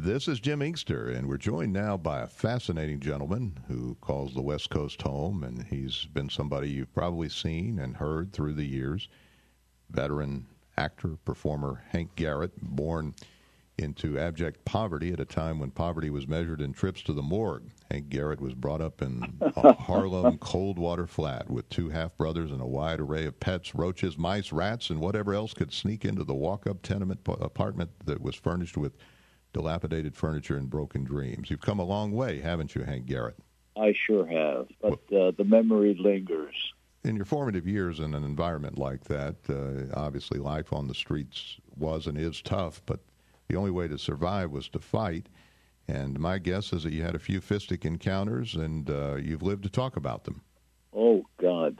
This is Jim Inkster, and we're joined now by a fascinating gentleman who calls the West Coast home, and he's been somebody you've probably seen and heard through the years. Veteran actor, performer Hank Garrett, born into abject poverty at a time when poverty was measured in trips to the morgue. Hank Garrett was brought up in a Harlem Coldwater flat with two half-brothers and a wide array of pets, roaches, mice, rats, and whatever else could sneak into the walk-up tenement apartment that was furnished with dilapidated furniture and broken dreams. You've come a long way, haven't you, Hank Garrett? I sure have, but the memory lingers. In your formative years in an environment like that, obviously life on the streets was and is tough, but the only way to survive was to fight. And my guess is that you had a few fistic encounters, and you've lived to talk about them. Oh, God.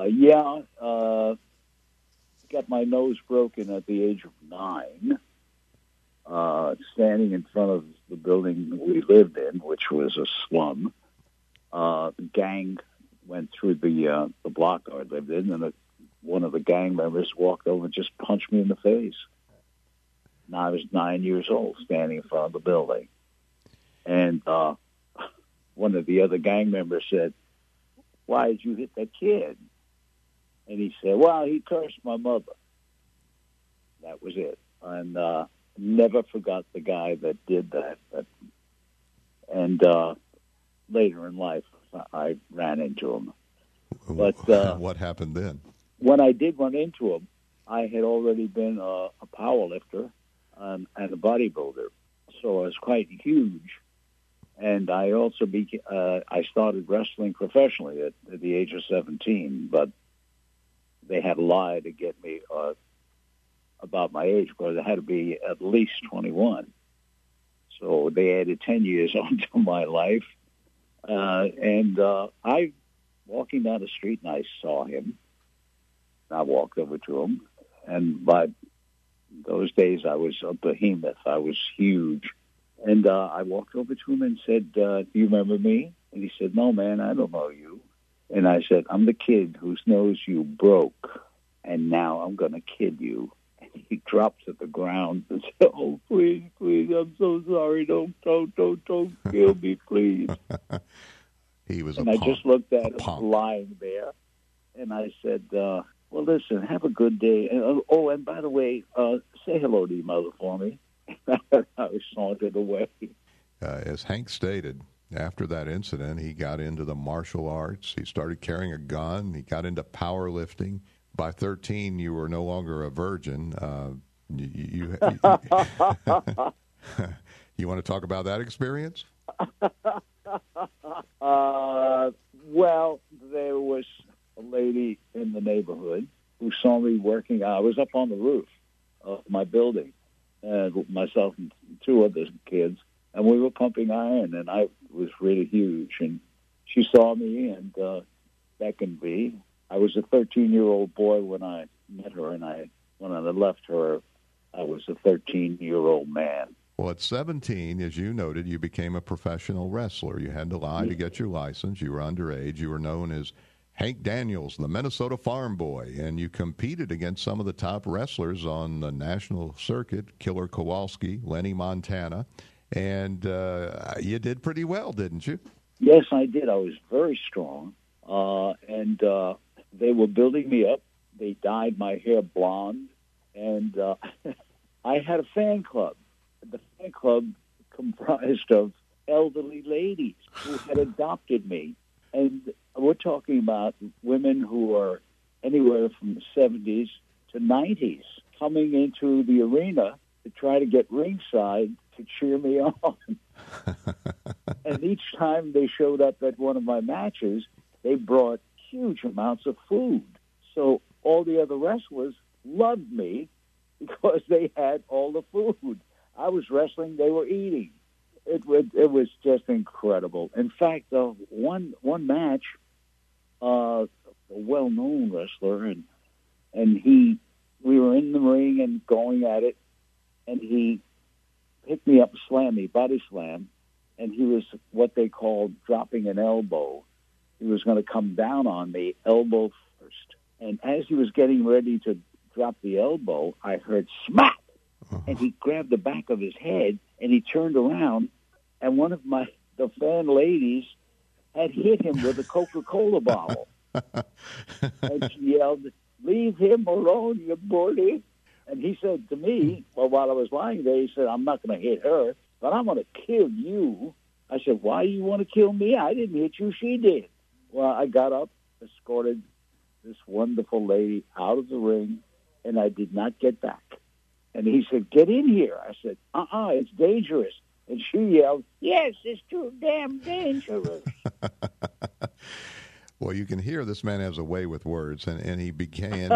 Got my nose broken at the age of 9. Standing in front of the building we lived in, which was a slum. The gang went through the block I lived in, and one of the gang members walked over and just punched me in the face. And I was 9 years old, standing in front of the building. And one of the other gang members said, "Why did you hit that kid?" And he said, "Well, he cursed my mother." That was it. And never forgot the guy that did that. And later in life, I ran into him. But what happened then? When I did run into him, I had already been a power lifter and a bodybuilder, so I was quite huge. And I also I started wrestling professionally at the age of 17, but they had lied to get me about my age, because I had to be at least 21. So they added 10 years onto my life. I, walking down the street, and I saw him. I walked over to him. And by those days, I was a behemoth. I was huge. And I walked over to him and said, "Do you remember me?" And he said, "No, man, I don't know you." And I said, "I'm the kid whose nose you broke, and now I'm going to kid you." He dropped to the ground and said, "Oh, please, I'm so sorry. Don't kill me, please." He was and a I punk, just looked at him punk. lying there, and I said, "Well, listen, have a good day. And by the way, say hello to your mother for me." I sauntered away. As Hank stated, after that incident, he got into the martial arts. He started carrying a gun. He got into powerlifting. By 13, you were no longer a virgin. You want to talk about that experience? Well, there was a lady in the neighborhood who saw me working. I was up on the roof of my building, myself and two other kids, and we were pumping iron, and I was really huge. And she saw me and beckoned me. I was a 13-year-old boy when I met her, and when I left her, I was a 13-year-old man. Well, at 17, as you noted, you became a professional wrestler. You had to lie to get your license. You were underage. You were known as Hank Daniels, the Minnesota Farm Boy, and you competed against some of the top wrestlers on the national circuit, Killer Kowalski, Lenny Montana, and you did pretty well, didn't you? Yes, I did. I was very strong, and they were building me up. They dyed my hair blonde, and I had a fan club. The fan club comprised of elderly ladies who had adopted me. And we're talking about women who are anywhere from the 70s to 90s coming into the arena to try to get ringside to cheer me on. And each time they showed up at one of my matches, they brought huge amounts of food. So all the other wrestlers loved me because they had all the food. I was wrestling, they were eating. It was just incredible. In fact, one match, a well-known wrestler, and we were in the ring and going at it, and he picked me up, slammed me, body slam, and he was what they called dropping an elbow. He was going to come down on me, elbow first. And as he was getting ready to drop the elbow, I heard smack, and he grabbed the back of his head and he turned around, and one of the fan ladies had hit him with a Coca-Cola bottle. And she yelled, "Leave him alone, you bully." And he said to me, well, while I was lying there, he said, "I'm not going to hit her, but I'm going to kill you." I said, "Why do you want to kill me? I didn't hit you. She did." Well, I got up, escorted this wonderful lady out of the ring, and I did not get back. And he said, "Get in here." I said, "It's dangerous." And she yelled, "Yes, it's too damn dangerous." Well, you can hear this man has a way with words, and he began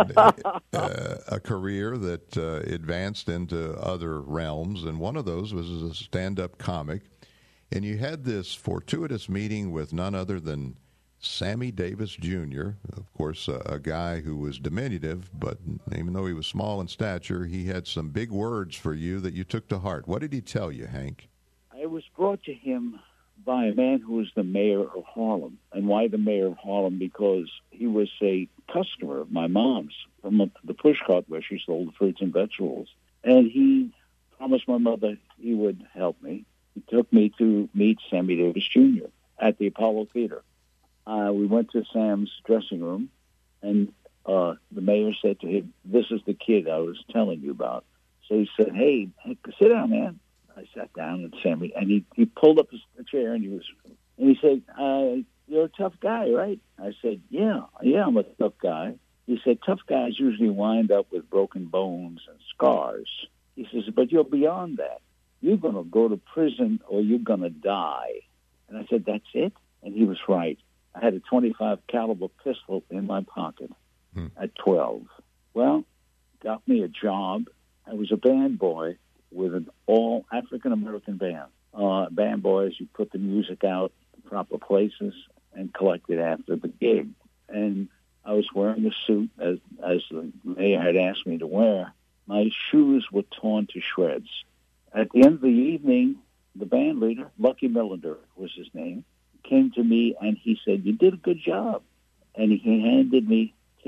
a career that advanced into other realms, and one of those was as a stand-up comic. And you had this fortuitous meeting with none other than Sammy Davis Jr., of course, a guy who was diminutive, but even though he was small in stature, he had some big words for you that you took to heart. What did he tell you, Hank? I was brought to him by a man who was the mayor of Harlem. And why the mayor of Harlem? Because he was a customer of my mom's from the push cart where she sold the fruits and vegetables. And he promised my mother he would help me. He took me to meet Sammy Davis Jr. at the Apollo Theater. We went to Sam's dressing room, and the mayor said to him, "This is the kid I was telling you about." So he said, "Hey, sit down, man." I sat down, and Sammy, and he pulled up a chair, and he said, "You're a tough guy, right?" I said, Yeah, I'm a tough guy." He said, "Tough guys usually wind up with broken bones and scars." He says, "But you're beyond that. You're going to go to prison or you're going to die." And I said, "That's it?" And he was right. I had a .25 caliber pistol in my pocket at 12. Well, got me a job. I was a band boy with an all African-American band. Band boys, you put the music out in proper places and collect it after the gig. And I was wearing a suit, as the mayor had asked me to wear. My shoes were torn to shreds. At the end of the evening, the band leader, Lucky Millender was his name, came to me and he said, "You did a good job." And he handed me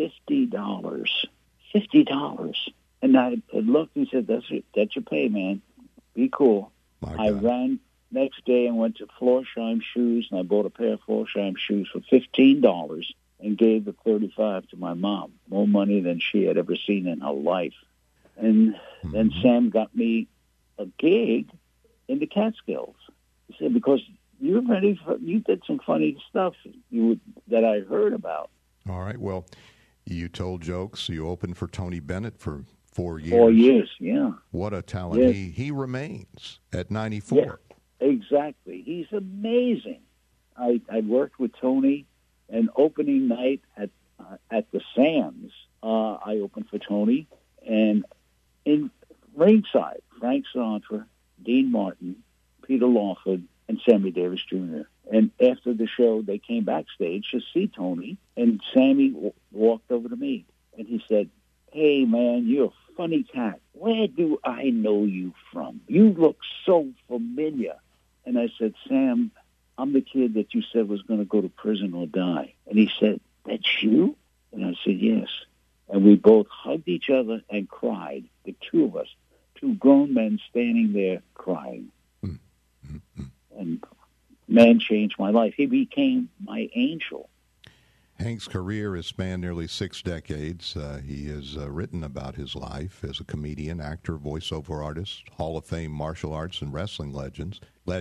$50. $50. And I looked and said, "That's your pay, man. Be cool." I ran next day and went to Florsheim Shoes, and I bought a pair of Florsheim shoes for $15 and gave the $35 to my mom, more money than she had ever seen in her life. And then Sam got me a gig in the Catskills. He said, "Because you did some funny stuff that I heard about." All right. Well, you told jokes. You opened for Tony Bennett for 4 years. 4 years, yeah. What a talent. Yes. He remains at 94. Yeah, exactly. He's amazing. I worked with Tony, and opening night at the Sands, I opened for Tony, and in ringside, Frank Sinatra, Dean Martin, Peter Lawford, and Sammy Davis Jr. And after the show, they came backstage to see Tony, and Sammy walked over to me, and he said, "Hey, man, you're a funny cat. Where do I know you from? You look so familiar." And I said, "Sam, I'm the kid that you said was going to go to prison or die." And he said, "That's you?" And I said, "Yes." And we both hugged each other and cried, the two of us, two grown men standing there crying. And man changed my life. He became my angel. Hank's career has spanned nearly 6 decades. He has written about his life as a comedian, actor, voiceover artist, Hall of Fame martial arts and wrestling legend.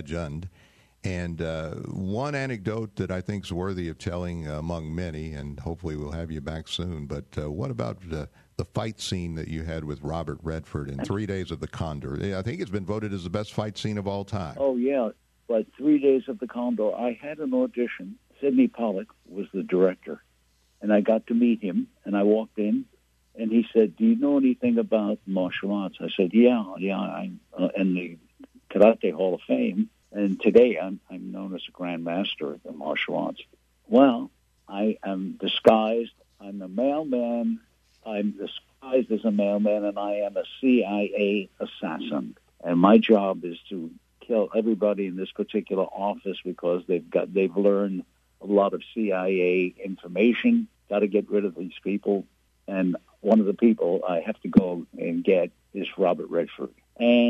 And one anecdote that I think is worthy of telling among many, and hopefully we'll have you back soon, but what about the fight scene that you had with Robert Redford in 3 Days of the Condor? I think it's been voted as the best fight scene of all time. Oh, yeah. But 3 Days of the Condor, I had an audition. Sidney Pollack was the director, and I got to meet him, and I walked in, and he said, "Do you know anything about martial arts?" I said, yeah, I'm in the Karate Hall of Fame, and today I'm known as a Grand Master of the martial arts. Well, I am disguised. I'm a mailman. I'm disguised as a mailman, and I am a CIA assassin, and my job is to kill everybody in this particular office because they've learned a lot of CIA information. Got to get rid of these people. And one of the people I have to go and get is Robert Redford. And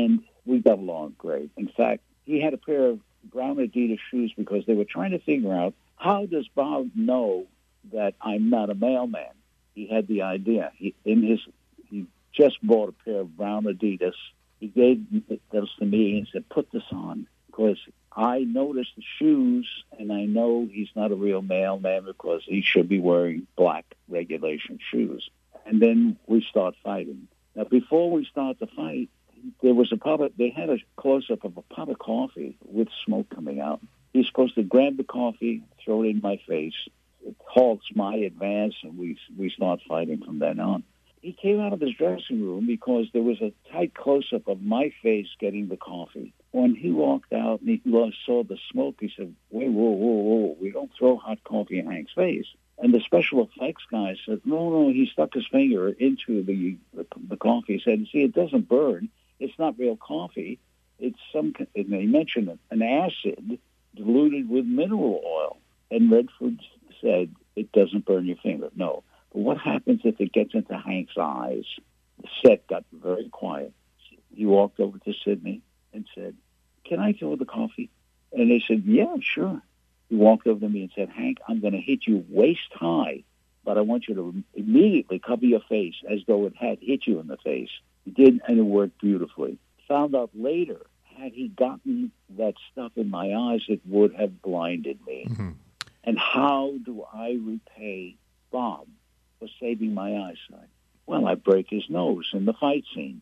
we got along great. In fact, he had a pair of brown Adidas shoes because they were trying to figure out, how does Bob know that I'm not a mailman? He had the idea. He just bought a pair of brown Adidas. He gave those to me and said, put this on, because I noticed the shoes, and I know he's not a real mailman because he should be wearing black regulation shoes. And then we start fighting. Now, before we start the fight, there was they had a close-up of a pot of coffee with smoke coming out. He's supposed to grab the coffee, throw it in my face. It halts my advance, and we start fighting from then on. He came out of his dressing room because there was a tight close-up of my face getting the coffee. When he walked out and he saw the smoke, he said, wait, whoa, we don't throw hot coffee in Hank's face. And the special effects guy said, no, he stuck his finger into the coffee. He said, see, it doesn't burn. It's not real coffee. It's and they mentioned an acid diluted with mineral oil. And Redford said, it doesn't burn your finger. No. But what happens if it gets into Hank's eyes? The set got very quiet. He walked over to Sidney and said, can I fill the coffee? And they said, yeah, sure. He walked over to me and said, Hank, I'm going to hit you waist high, but I want you to immediately cover your face as though it had hit you in the face. He did, and it worked beautifully. Found out later, had he gotten that stuff in my eyes, it would have blinded me. Mm-hmm. And how do I repay Bob for saving my eyesight? Well, I break his nose in the fight scene.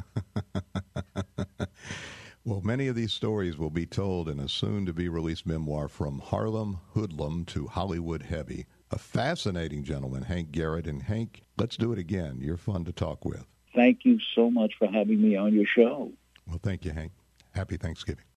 Well, many of these stories will be told in a soon-to-be-released memoir, From Harlem Hoodlum to Hollywood Heavy. A fascinating gentleman, Hank Garrett. And Hank, let's do it again. You're fun to talk with. Thank you so much for having me on your show. Well, thank you, Hank. Happy Thanksgiving.